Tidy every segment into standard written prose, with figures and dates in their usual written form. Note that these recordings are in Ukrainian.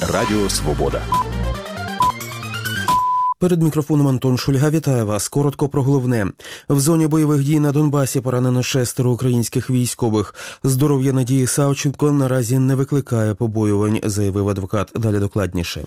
Радіо Свобода. Перед мікрофоном Антон Шульга. Вітаю вас. Коротко про головне. В зоні бойових дій на Донбасі поранено 6 українських військових. Здоров'я Надії Савченко наразі не викликає побоювань, заявив адвокат. Далі докладніше.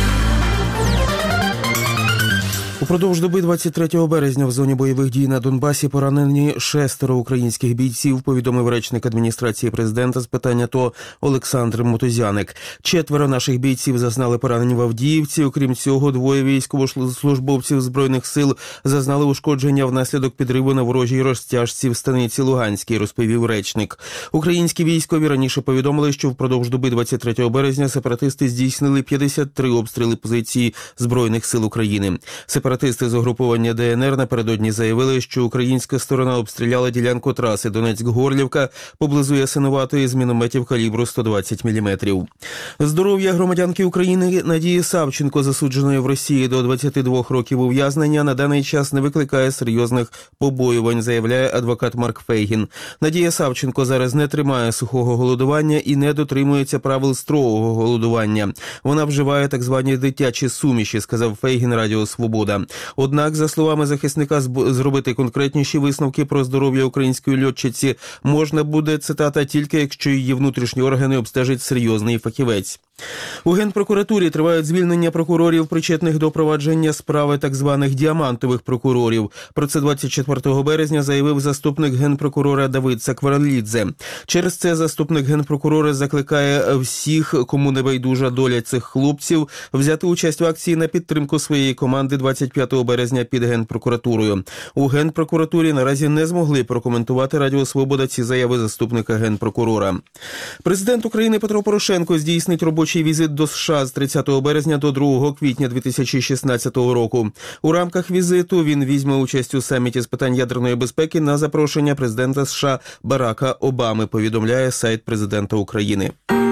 Упродовж доби 23 березня в зоні бойових дій на Донбасі поранені 6 українських бійців, повідомив речник адміністрації президента з питань АТО Олександр Мотузяник. 4 наших бійців зазнали поранень в Авдіївці. Окрім цього, 2 військовослужбовців Збройних сил зазнали ушкодження внаслідок підриву на ворожій розтяжці в станиці Луганській, розповів речник. Українські військові раніше повідомили, що впродовж доби 23 березня сепаратисти здійснили 53 обстріли позиції Збройних сил України. Сепаратисти з угруповання ДНР напередодні заявили, що українська сторона обстріляла ділянку траси Донецьк-Горлівка поблизу Ясинуватої з мінометів калібру 120 мм. Здоров'я громадянки України Надії Савченко, засудженої в Росії до 22 років ув'язнення, на даний час не викликає серйозних побоювань, заявляє адвокат Марк Фейгін. Надія Савченко зараз не тримає сухого голодування і не дотримується правил строгого голодування. Вона вживає так звані дитячі суміші, сказав Фейгін Радіо Свобода. Однак, за словами захисника, зробити конкретніші висновки про здоров'я української льотчиці можна буде, цитата, тільки якщо її внутрішні органи обстежить серйозний фахівець. У Генпрокуратурі тривають звільнення прокурорів, причетних до провадження справи так званих діамантових прокурорів. Про це 24 березня заявив заступник генпрокурора Давид Сакварелідзе. Через це заступник генпрокурора закликає всіх, кому не байдужа доля цих хлопців, взяти участь в акції на підтримку своєї команди 25 березня під Генпрокуратурою. У Генпрокуратурі наразі не змогли прокоментувати Радіо Свобода ці заяви заступника генпрокурора. Президент України Петро Порошенко здійснить робочий візит до США з 30 березня до 2 квітня 2016 року. У рамках візиту він візьме участь у саміті з питань ядерної безпеки на запрошення президента США Барака Обами, повідомляє сайт президента України.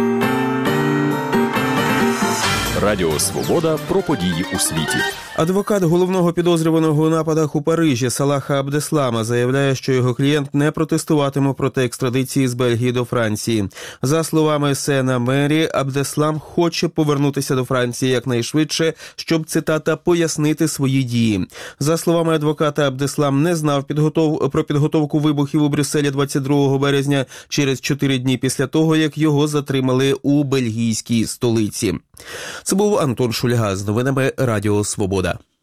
Радіо Свобода про події у світі. Адвокат головного підозрюваного у нападах у Парижі Салаха Абдеслама заявляє, що його клієнт не протестуватиме проти екстрадиції з Бельгії до Франції. За словами Сена Мері, Абдеслам хоче повернутися до Франції якнайшвидше, щоб, цитата, пояснити свої дії. За словами адвоката, Абдеслам не знав про підготовку вибухів у Брюсселі 22 березня через 4 дні після того, як його затримали у бельгійській столиці. Це був Антон Шульга з новинами Радіо Свобода.